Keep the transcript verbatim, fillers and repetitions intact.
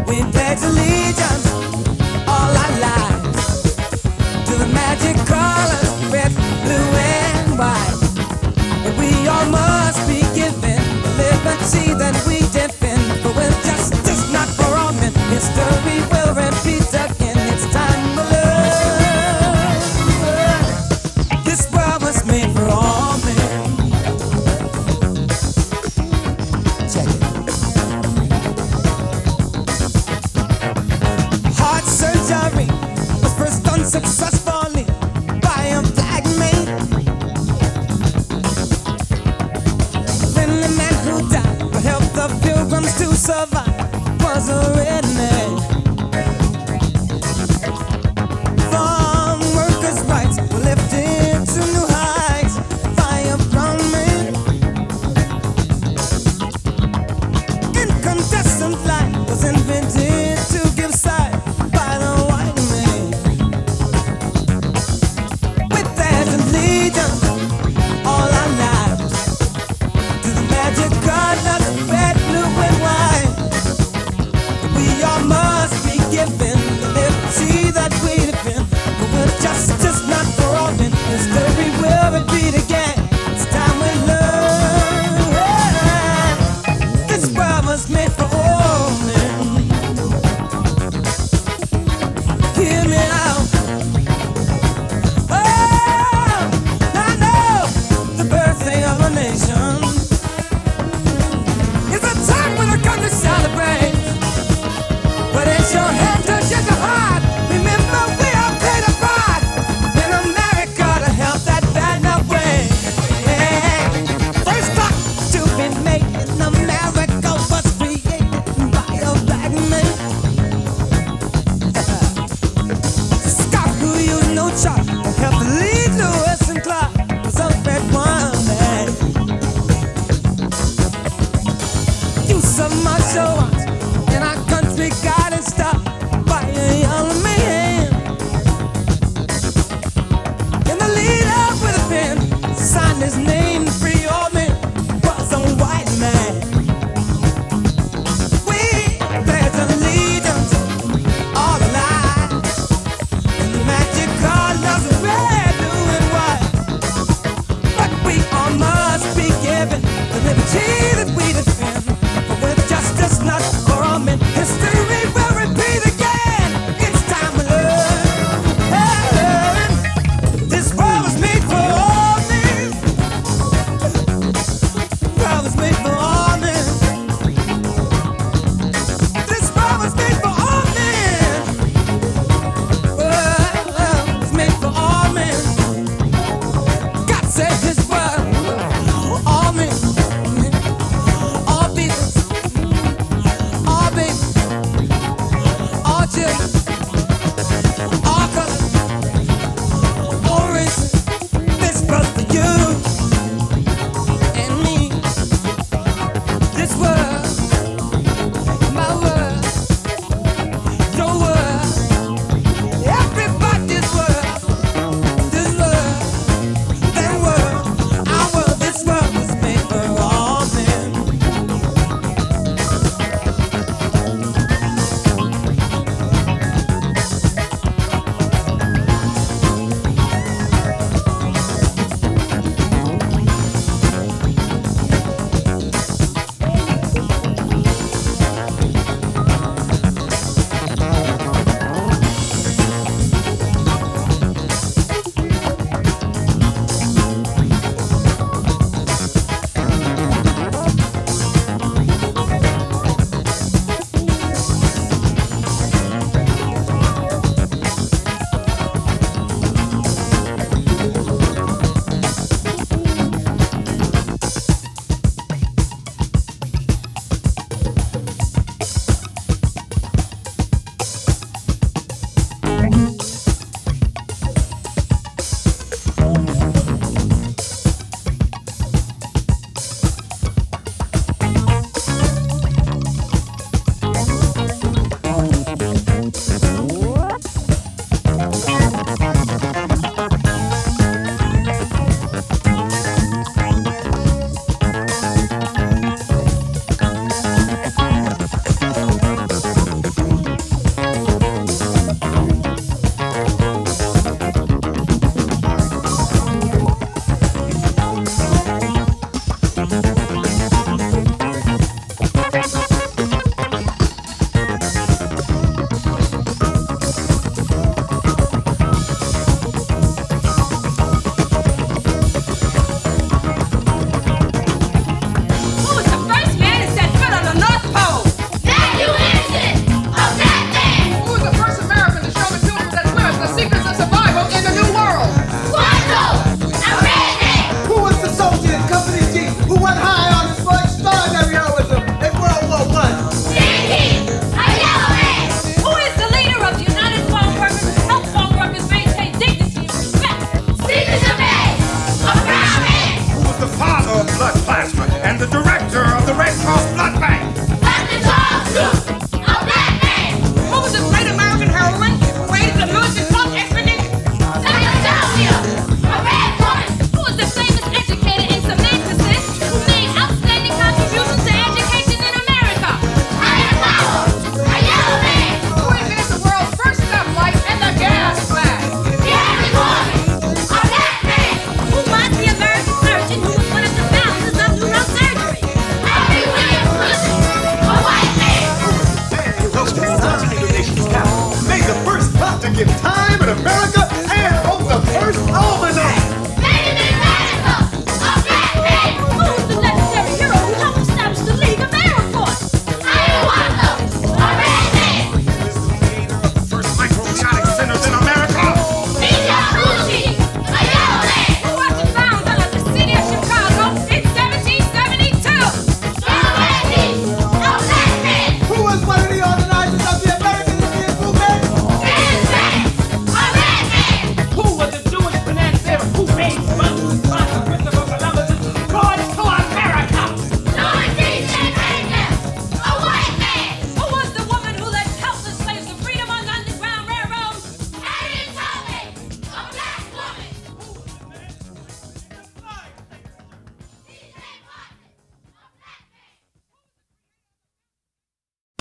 We pledge allegiance all our lives to the magic colors, red, blue, and white. And we all must be given the liberty that we defend. But with justice not for all men, history will repeat again. It's time to love. This world was made for all men. Check it. Heart surgery was first done successfully by a black man. Then the man who died to help the pilgrims to survive was a redneck. Farm workers' rights were lifted to new heights by a brown man. Incandescent light was invented to give sight by the white man. With that allegiance all our lives to the magic colors, red, blue, and white. We all must be given the liberty that we defend. But with justice not for all men, history will repeat again.